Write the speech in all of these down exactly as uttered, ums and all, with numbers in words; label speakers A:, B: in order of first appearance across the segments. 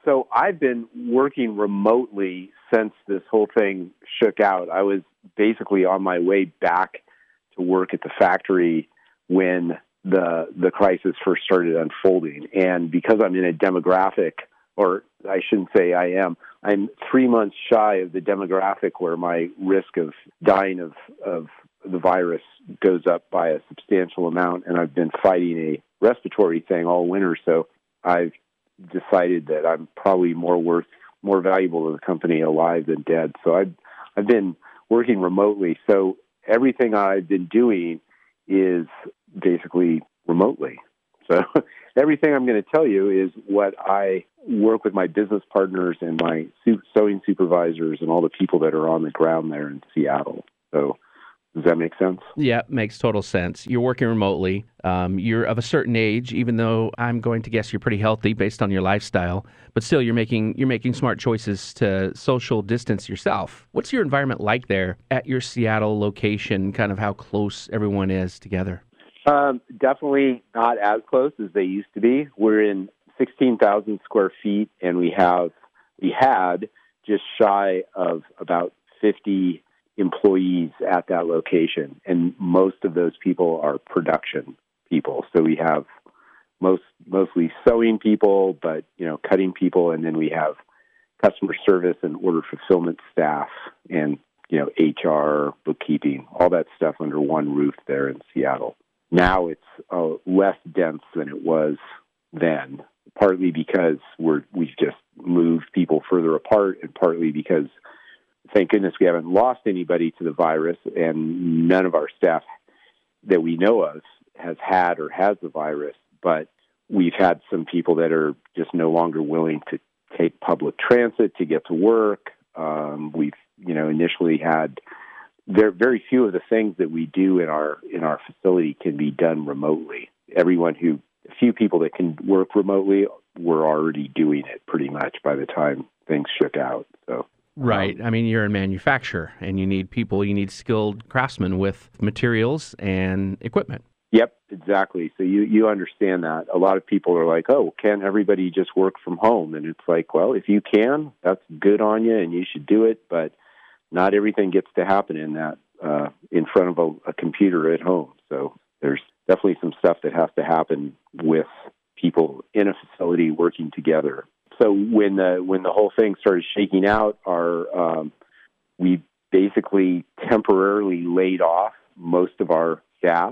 A: So I've been working remotely since this whole thing shook out. I was basically on my way back to work at the factory when the the crisis first started unfolding. And because I'm in a demographic, or I shouldn't say I am, I'm three months shy of the demographic where my risk of dying of, of the virus goes up by a substantial amount. And I've been fighting a respiratory thing all winter. So I've decided that I'm probably more worth, more valuable to the company alive than dead. So I've, I've been working remotely. So everything I've been doing is basically remotely. So everything I'm going to tell you is what I work with my business partners and my sewing supervisors and all the people that are on the ground there in Seattle. So does that make sense?
B: Yeah, makes total sense. You're working remotely. Um, you're of a certain age, even though I'm going to guess you're pretty healthy based on your lifestyle. But still, you're making you're making smart choices to social distance yourself. What's your environment like there at your Seattle location? Kind of how close everyone is together?
A: Um, definitely not as close as they used to be. We're in sixteen thousand square feet, and we have we had just shy of about fifty employees at that location, and most of those people are production people. So we have most mostly sewing people, but you know, cutting people, and then we have customer service and order fulfillment staff, and you know, H R, bookkeeping, all that stuff under one roof there in Seattle. Now it's uh, less dense than it was then, partly because we're we've just moved people further apart, and partly because, thank goodness, we haven't lost anybody to the virus, and none of our staff that we know of has had or has the virus. But we've had some people that are just no longer willing to take public transit to get to work. Um, we've, you know, initially had there very few of the things that we do in our in our facility can be done remotely. Everyone who, a few people that can work remotely were already doing it pretty much by the time things shook out. So.
B: Right. I mean, you're in manufacture, and you need people, you need skilled craftsmen with materials and equipment.
A: Yep, exactly. So you, you understand that. A lot of people are like, oh, can't everybody just work from home? And it's like, well, if you can, that's good on you, and you should do it, but not everything gets to happen in that, uh, in front of a, a computer at home. So there's definitely some stuff that has to happen with people in a facility working together. So when the when the whole thing started shaking out, our um, we basically temporarily laid off most of our staff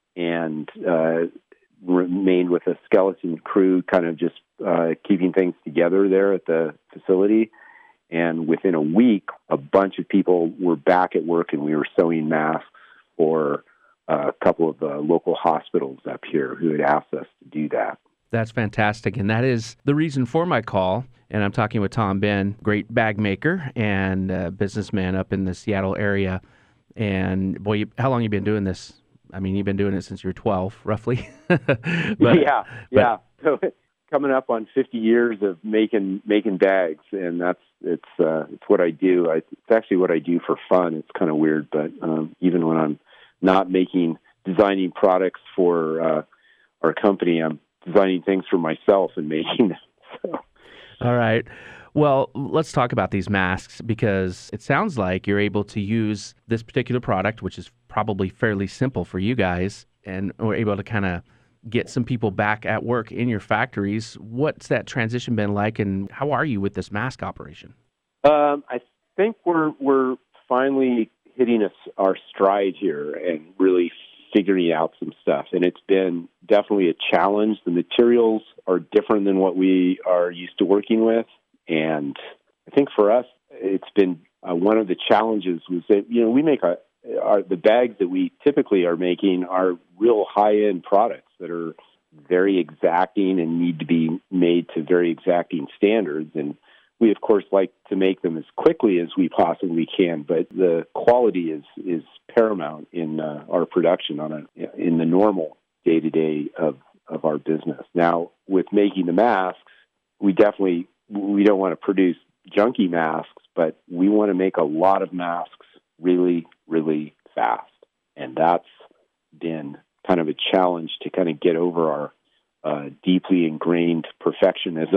A: and uh, remained with a skeleton crew, kind of just uh, keeping things together there at the facility. And within a week, a bunch of people were back at work, and we were sewing masks for a couple of the local hospitals up here who had asked us to do that.
B: That's fantastic. And that is the reason for my call. And I'm talking with Tom Ben, great bag maker and uh, businessman up in the Seattle area. And boy, you, how long have you been doing this? I mean, you've been doing it since you were twelve, roughly. but,
A: yeah, yeah. But, so coming up on fifty years of making making bags, and that's it's uh, it's what I do. I, it's actually what I do for fun. It's kind of weird, but um, even when I'm not making designing products for uh, our company, I'm designing things for myself and making them. So.
B: All right. Well, let's talk about these masks, because it sounds like you're able to use this particular product, which is probably fairly simple for you guys, and we're able to kind of get some people back at work in your factories. What's that transition been like, and how are you with this mask operation?
A: Um, I think we're we're finally hitting us our stride here and really figuring out some stuff. And it's been definitely a challenge. The materials are different than what we are used to working with. And I think for us, it's been uh, one of the challenges was that, you know, we make a, our, the bags that we typically are making are real high-end products that are very exacting and need to be made to very exacting standards. And we, of course, like to make them as quickly as we possibly can, but the quality is is paramount in uh, our production on a in the normal day-to-day of, of our business. Now, with making the masks, we definitely we don't want to produce junky masks, but we want to make a lot of masks really, really fast. And that's been kind of a challenge to kind of get over our uh, deeply ingrained perfectionism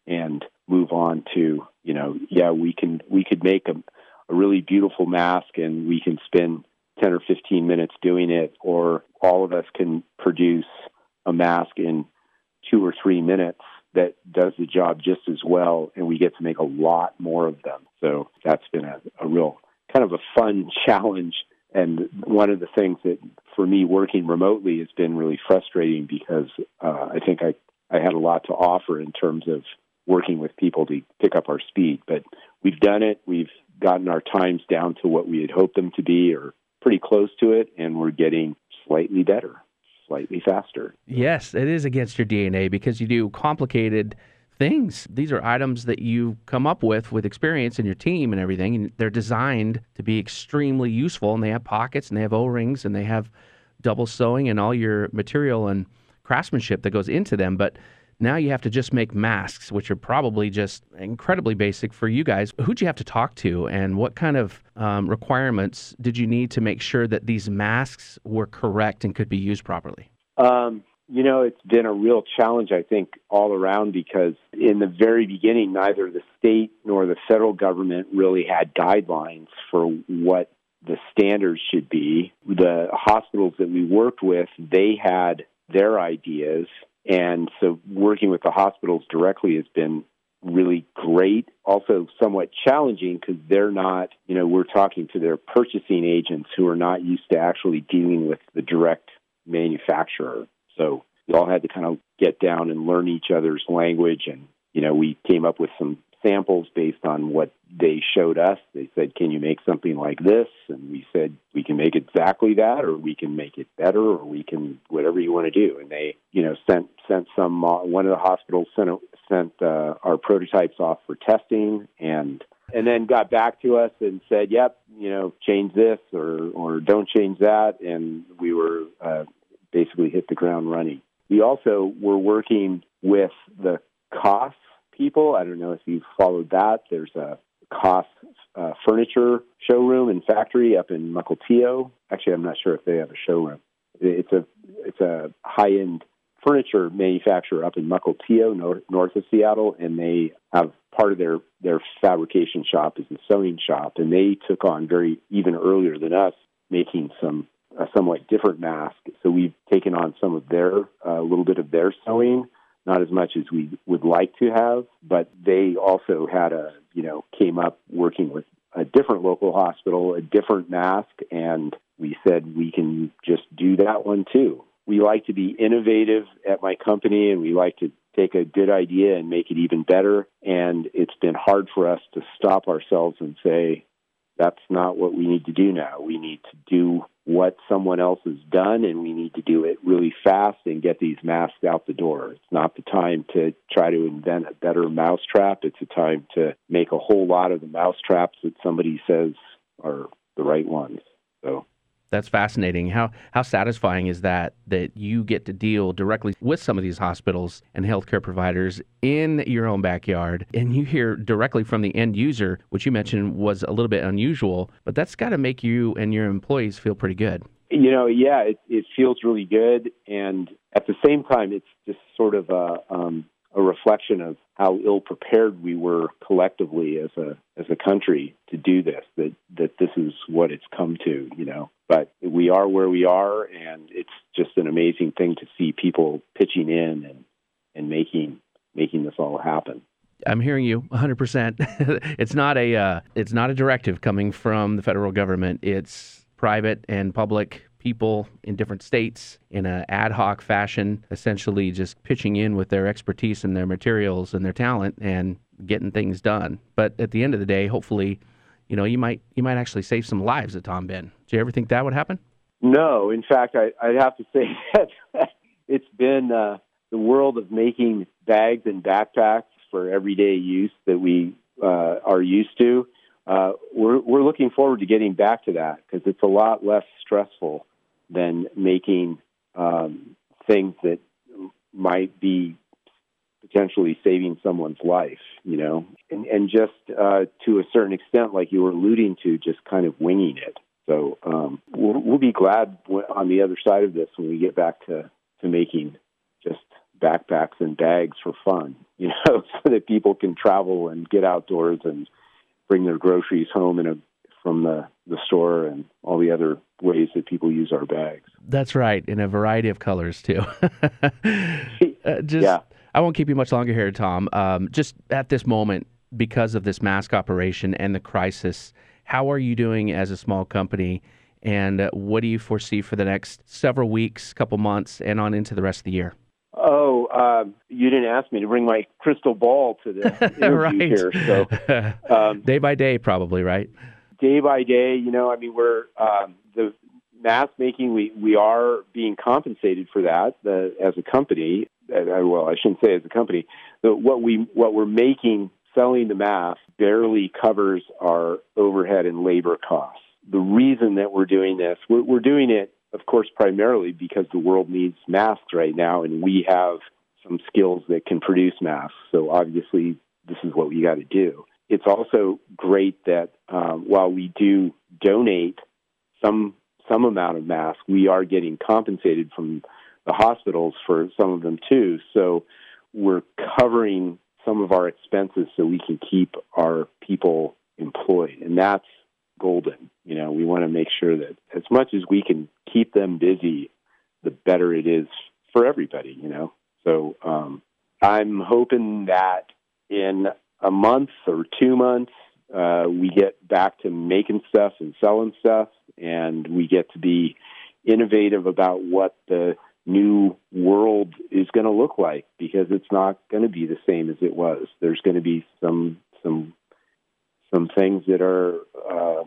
A: and move on to, you know, yeah, we can we could make a, a really beautiful mask and we can spend ten or fifteen minutes doing it, or all of us can produce a mask in two or three minutes that does the job just as well, and we get to make a lot more of them. So that's been a, a real kind of a fun challenge. And one of the things that, for me, working remotely has been really frustrating because uh, I think I, I had a lot to offer in terms of working with people to pick up our speed. But we've done it. We've gotten our times down to what we had hoped them to be, or pretty close to it, and we're getting slightly better, slightly faster.
B: Yes, it is against your D N A because you do complicated things. These are items that you come up with with experience in your team and everything, and they're designed to be extremely useful, and they have pockets, and they have O-rings, and they have double sewing and all your material and craftsmanship that goes into them. But now you have to just make masks, which are probably just incredibly basic for you guys. Who'd you have to talk to, and what kind of um, requirements did you need to make sure that these masks were correct and could be used properly?
A: Um, you know, it's been a real challenge, I think, all around, because in the very beginning, neither the state nor the federal government really had guidelines for what the standards should be. The hospitals that we worked with, they had their ideas. And so working with the hospitals directly has been really great. Also somewhat challenging because they're not, you know, we're talking to their purchasing agents who are not used to actually dealing with the direct manufacturer. So we all had to kind of get down and learn each other's language. And, you know, we came up with some samples based on what they showed us. They said, can you make something like this? And we said, we can make exactly that, or we can make it better, or we can, whatever you want to do. And they, you know, sent sent some, uh, one of the hospitals sent sent uh, our prototypes off for testing, and and then got back to us and said, yep, you know, change this, or, or don't change that. And we were uh, basically hit the ground running. We also were working with the cost people. I don't know if you've followed that. There's a Koss uh, furniture showroom and factory up in Mukilteo. Actually, I'm not sure if they have a showroom. It's a it's a high-end furniture manufacturer up in Mukilteo, north, north of Seattle, and they have part of their, their fabrication shop is a sewing shop, and they took on very even earlier than us, making some a somewhat different mask. So we've taken on some of their a uh, little bit of their sewing. Not as much as we would like to have, but they also had a, you know, came up working with a different local hospital, a different mask, and we said we can just do that one too. We like to be innovative at my company, and we like to take a good idea and make it even better, and it's been hard for us to stop ourselves and say, that's not what we need to do now. We need to do what someone else has done, and we need to do it really fast and get these masks out the door. It's not the time to try to invent a better mousetrap. It's a time to make a whole lot of the mousetraps that somebody says are the right ones. So
B: that's fascinating. How how satisfying is that, that you get to deal directly with some of these hospitals and healthcare providers in your own backyard, and you hear directly from the end user, which you mentioned was a little bit unusual, but that's got to make you and your employees feel pretty good.
A: You know, yeah, it, it feels really good, and at the same time, it's just sort of a um, a reflection of how ill-prepared we were collectively as a as a country to do this, that, that this is what it's come to, you know. But we are where we are, and it's just an amazing thing to see people pitching in and, and making making this all happen.
B: I'm hearing you one hundred percent. It's not a uh, it's not a directive coming from the federal government. It's private and public people in different states in an ad hoc fashion, essentially just pitching in with their expertise and their materials and their talent and getting things done. But at the end of the day, hopefully, you know, you might you might actually save some lives at Tom Ben. Do you ever think that would happen?
A: No. In fact, I, I'd have to say that it's been uh, the world of making bags and backpacks for everyday use that we uh, are used to. Uh, we're, we're looking forward to getting back to that because it's a lot less stressful than making um, things that might be potentially saving someone's life, you know, and, and just uh, to a certain extent, like you were alluding to, just kind of winging it. So um, we'll, we'll be glad on the other side of this when we get back to, to making just backpacks and bags for fun, you know, so that people can travel and get outdoors and bring their groceries home in a, from the, the store and all the other ways that people use our bags.
B: That's right, in a variety of colors, too. uh, just,
A: yeah.
B: I won't keep you much longer here, Tom. Um, just at this moment, because of this mask operation and the crisis, how are you doing as a small company, and uh, what do you foresee for the next several weeks, couple months, and on into the rest of the year?
A: Oh, uh, you didn't ask me to bring my crystal ball to the interview
B: right.
A: here. So, um,
B: day by day, probably, right?
A: Day by day, you know, I mean, we're um, the mask making. We, we are being compensated for that the, as a company. Uh, well, I shouldn't say as a company. The, what we what we're making selling the mask barely covers our overhead and labor costs. The reason that we're doing this, we're, we're doing it, of course, primarily because the world needs masks right now, and we have some skills that can produce masks. So obviously, this is what we got to do. It's also great that um, while we do donate some some amount of masks, we are getting compensated from the hospitals for some of them too. So we're covering some of our expenses so we can keep our people employed, and that's golden. You know, we want to make sure that as much as we can keep them busy, the better it is for everybody, you know. So um, I'm hoping that in a month or two months, uh, we get back to making stuff and selling stuff, and we get to be innovative about what the new world is going to look like, because it's not going to be the same as it was. There's going to be some some some things that are uh,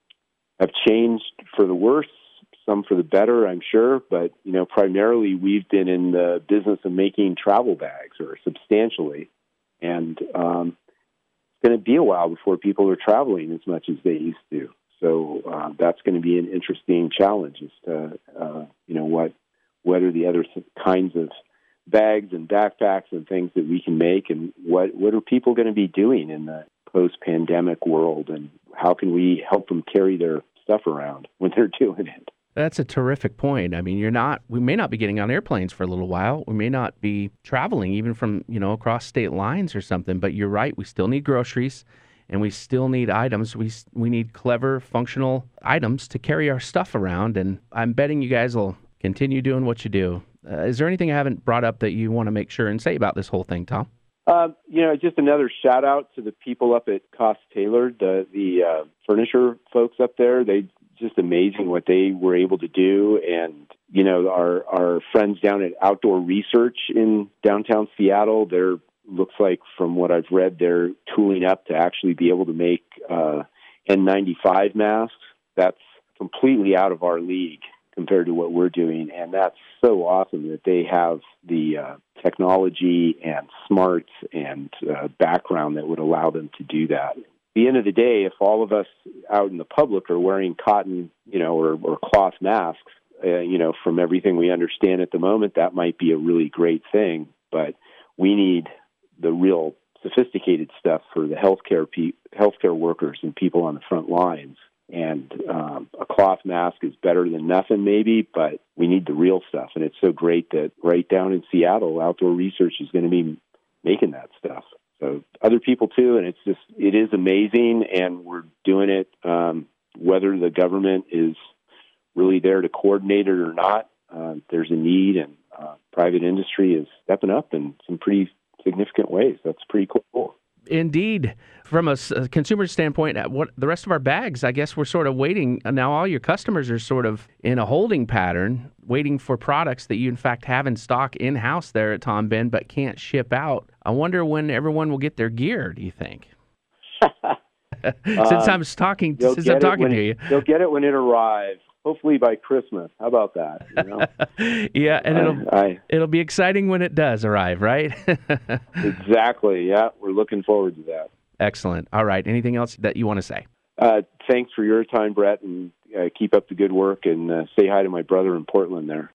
A: have changed for the worse, some for the better, I'm sure. But you know, primarily we've been in the business of making travel bags, or substantially, and um, it's going to be a while before people are traveling as much as they used to. So uh, that's going to be an interesting challenge as to uh, you know what. what are the other kinds of bags and backpacks and things that we can make, and what, what are people going to be doing in the post-pandemic world, and how can we help them carry their stuff around when they're doing it?
B: That's a terrific point. I mean, you're not, we may not be getting on airplanes for a little while. We may not be traveling even from, you know, across state lines or something, but you're right. We still need groceries, and we still need items. We we need clever, functional items to carry our stuff around, and I'm betting you guys will continue doing what you do. Uh, is there anything I haven't brought up that you want to make sure and say about this whole thing, Tom?
A: Uh, you know, just another shout out to the people up at Cost Tailored, the the uh, furniture folks up there. They just amazing what they were able to do, and you know, our our friends down at Outdoor Research in downtown Seattle. They're looks like, from what I've read, they're tooling up to actually be able to make uh, N ninety-five masks. That's completely out of our league compared to what we're doing, and that's so awesome that they have the uh, technology and smarts and uh, background that would allow them to do that. At the end of the day, if all of us out in the public are wearing cotton, you know, or, or cloth masks, uh, you know, from everything we understand at the moment, that might be a really great thing, but we need the real sophisticated stuff for the healthcare pe- healthcare workers and people on the front lines. And um, a cloth mask is better than nothing, maybe, but we need the real stuff. And it's so great that right down in Seattle, Outdoor Research is going to be making that stuff. So other people too, and it's just, it is amazing, and we're doing it um, whether the government is really there to coordinate it or not. Uh, there's a need, and uh, private industry is stepping up in some pretty significant ways. That's pretty cool.
B: Indeed. From a, a consumer standpoint, what the rest of our bags, I guess we're sort of waiting. Now all your customers are sort of in a holding pattern, waiting for products that you in fact have in stock in-house there at Tom Ben, but can't ship out. I wonder when everyone will get their gear, do you think? since um, I'm talking, since I'm talking to
A: it,
B: you.
A: They'll get it when it arrives. Hopefully by Christmas. How about that? You know?
B: yeah, and it'll
A: I, I,
B: it'll be exciting when it does arrive, right?
A: Exactly. Yeah, we're looking forward to that.
B: Excellent. All right. Anything else that you want to say?
A: Uh, thanks for your time, Brett, and uh, keep up the good work, and uh, say hi to my brother in Portland there.